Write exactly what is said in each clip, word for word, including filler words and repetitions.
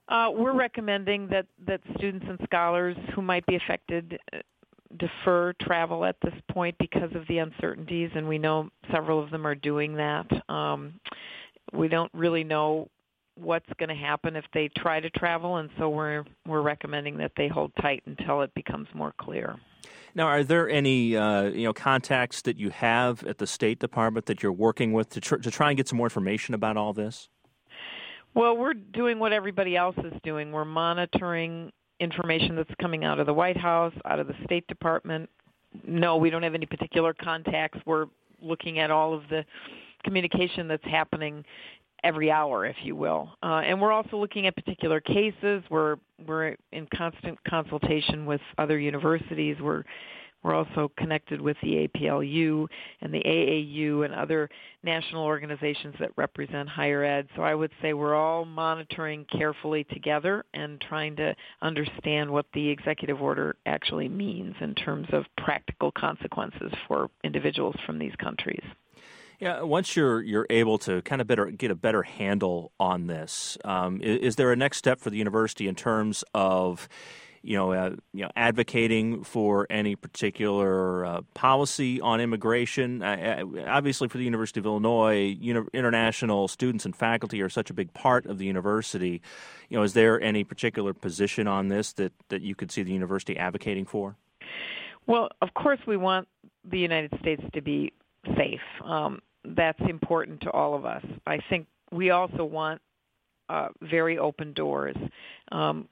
Uh, we're recommending that, that students and scholars who might be affected uh, defer travel at this point because of the uncertainties, and we know several of them are doing that. Um, we don't really know what's going to happen if they try to travel, and so we're we're recommending that they hold tight until it becomes more clear. Now, are there any uh, you know contacts that you have at the State Department that you're working with to tr- to try and get some more information about all this? Well, we're doing what everybody else is doing. We're monitoring information that's coming out of the White House, out of the State Department. No, we don't have any particular contacts. We're looking at all of the communication that's happening every hour, if you will. Uh, and we're also looking at particular cases. We're we're in constant consultation with other universities. We're We're also connected with the A P L U and the A A U and other national organizations that represent higher ed. So I would say we're all monitoring carefully together and trying to understand what the executive order actually means in terms of practical consequences for individuals from these countries. Yeah, once you're you're able to kind of better get a better handle on this, um, is, is there a next step for the university in terms of you know, uh, you know, advocating for any particular uh, policy on immigration? Uh, obviously, for the University of Illinois, you know, international students and faculty are such a big part of the university. You know, is there any particular position on this that, that you could see the university advocating for? Well, of course, we want the United States to be safe. Um, that's important to all of us. I think we also want uh, very open doors. Um,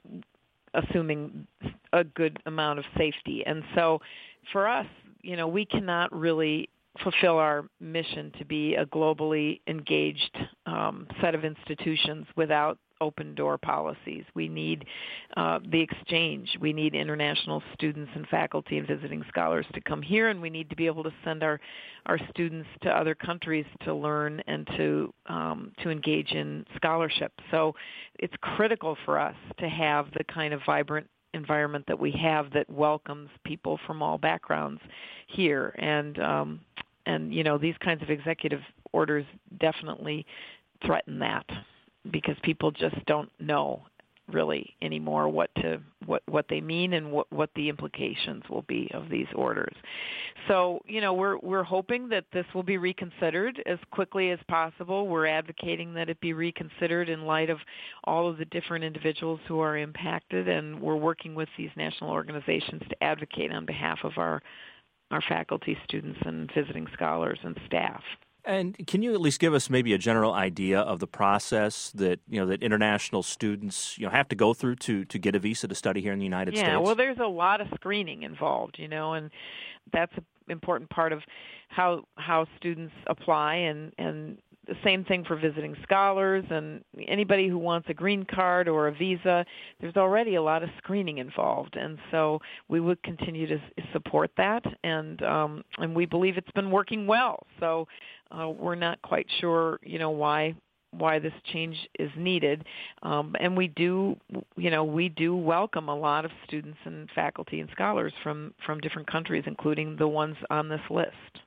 assuming a good amount of safety. And so for us, you know, we cannot really fulfill our mission to be a globally engaged um, set of institutions without open door policies. We need uh, the exchange. We need international students and faculty and visiting scholars to come here, and we need to be able to send our, our students to other countries to learn and to um, to engage in scholarship. So it's critical for us to have the kind of vibrant environment that we have that welcomes people from all backgrounds here. And um, and you know, these kinds of executive orders definitely threaten that, because people just don't know really anymore what to what what they mean and what what the implications will be of these orders. So, you know, we're we're hoping that this will be reconsidered as quickly as possible. We're advocating that it be reconsidered in light of all of the different individuals who are impacted, and we're working with these national organizations to advocate on behalf of our our faculty, students, and visiting scholars and staff. And can you at least give us maybe a general idea of the process that, you know, that international students, you know, have to go through to, to get a visa to study here in the United yeah, States? Yeah, well, there's a lot of screening involved, you know, and that's an important part of how how students apply, and, and the same thing for visiting scholars and anybody who wants a green card or a visa. There's already a lot of screening involved, and so we would continue to support that, and um, and we believe it's been working well. So uh, we're not quite sure, you know, why why this change is needed, um, and we do, you know, we do welcome a lot of students and faculty and scholars from from different countries, including the ones on this list.